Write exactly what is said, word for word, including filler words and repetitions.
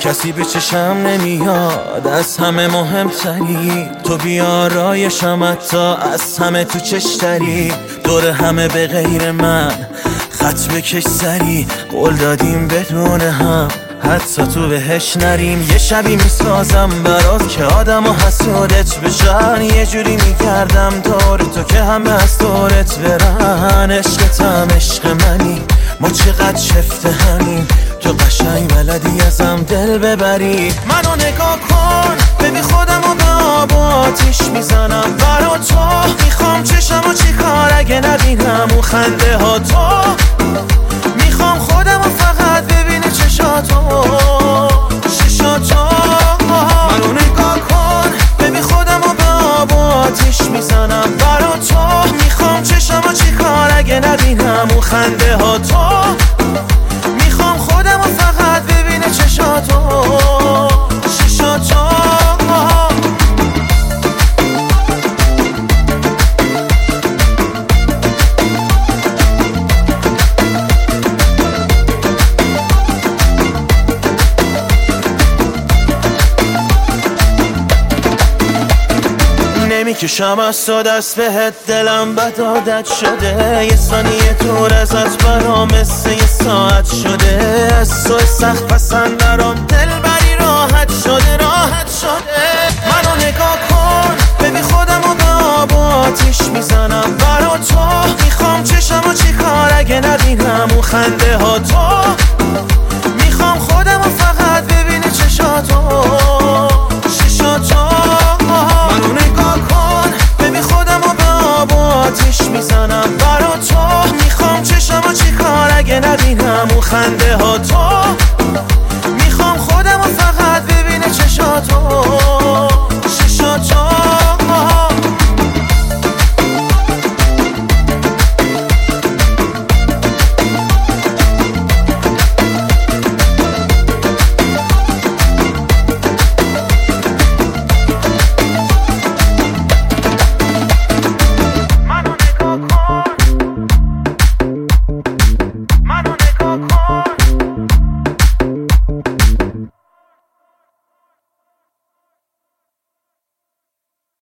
کسی به چشم نمیاد، از همه مهمتری تو بیارایشم، حتی از همه تو چشتری. دور همه به غیر من خط بکش سری، قول دادیم بدون هم حتی تو بهش نریم. یه شبی میسازم برات که آدم و حسودت بشن، یه جوری میگردم دور تو که همه از دورت برن. عشقتم عشق منی، ما چقدر شفته همین، تو قشنگ بلدی ازم دل ببری. منو نگاه کن ببین خودم و به آب و آتیش میزنم برا تو. میخوام چشم و چی کار اگه نبینم اون خنده ها تو. میخوام خودم و فقط ببینه چشاتو چشاتو. منو نگاه کن ببین خودم و به آب و آتیش میزنم برا تو. میخوام چشم و چی کار اگه نبینم اون خنده ها تو. میخوام خودم و فقط ببینه چشاتو چشاتو. نمیکشم از تو دست بهت، دلم بد عادت شده. یه ثانیه دور ازت برام مثل یه ساعت شده. از تو سخت پسند درام دل بری راحت شده راحت شده. منو نگاه کن ببین خودم و به آب و آتیش میزنم برا تو. میخوام چشم و چی کار اگه نبینم اون خنده ها تو. میخوام خودم و فقط ببینه چشاتو چشاتو. منو نگاه کن ببین خودم و به آب و آتیش میزنم برا تو. میخوام چشم و چی کار اگه نبینم اون خنده ها تو.